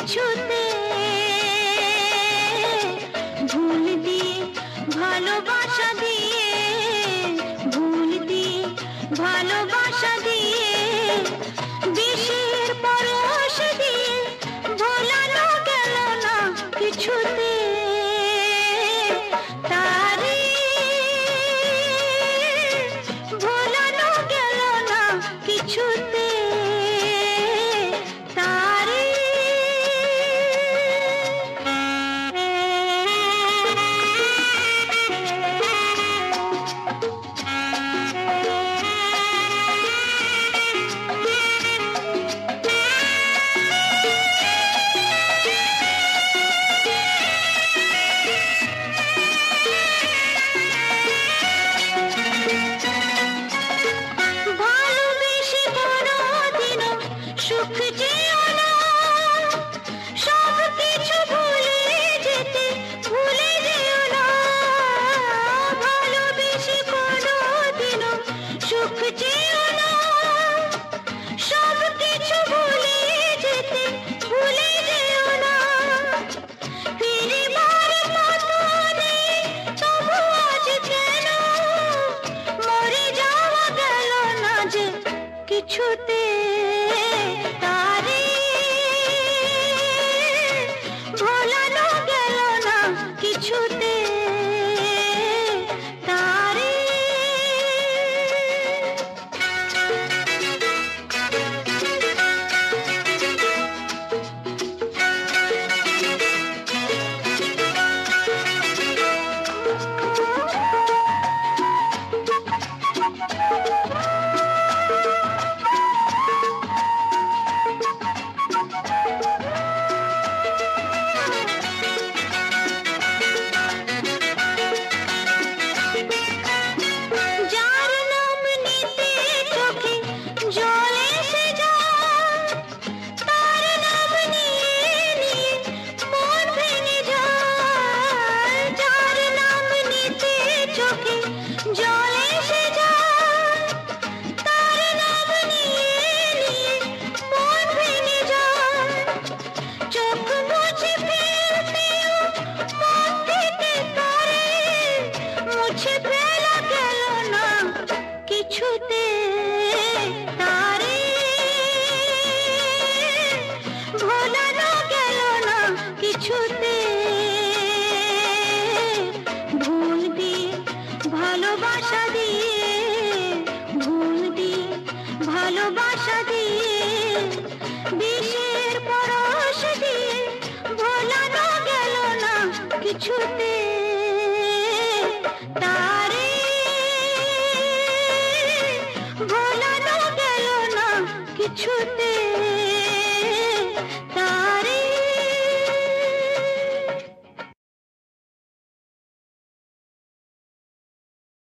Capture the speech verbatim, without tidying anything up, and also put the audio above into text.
কিছুতে ভুল দিয়ে ভালোবাসা দিয়ে ভুল দিয়ে ভালোবাসা দিয়ে বিষের পরশ দিয়ে ভোলানো গেল না কিছুতে তারে ভোলানো গেল না কিছুতে তারে ভালোবেসে কোনোদিনও সুখ যেও না সব কিছু ভুলে যেতে ভুলে যেও না ভালোবেসে কোনোদিনও সুখ যেও না সব কিছু ভুলে যেতে ভুলে যেও না ফিরিবার মতো নেই তবু আজ কেন মরে যাওয়া গেল না যে কিছুতে তারে ভোলানো গেল না কিছুতে তারে যার নাম নিতে চোখে জল এসে যায় তার নাম নিয়ে নিয়ে মন ভেঙে যায় যার নাম নিতে চোখে জল এসে যায় তার নাম নিয়ে নিয়ে মন ভেঙে যায় চোখ মুছে ফেলতেও মন থেকে করে মুছে ফেলা গেল না কিছুতে তারে ভোলানো গেল না কিছুতে ভুল দিয়ে ভালোবাসা দিয়ে ভুল দিয়ে ভালোবাসা দিয়ে বিষের পরশ দিয়ে ভোলানো গেল না কিছুতে তারে ভোলানো গেল না কিছুতে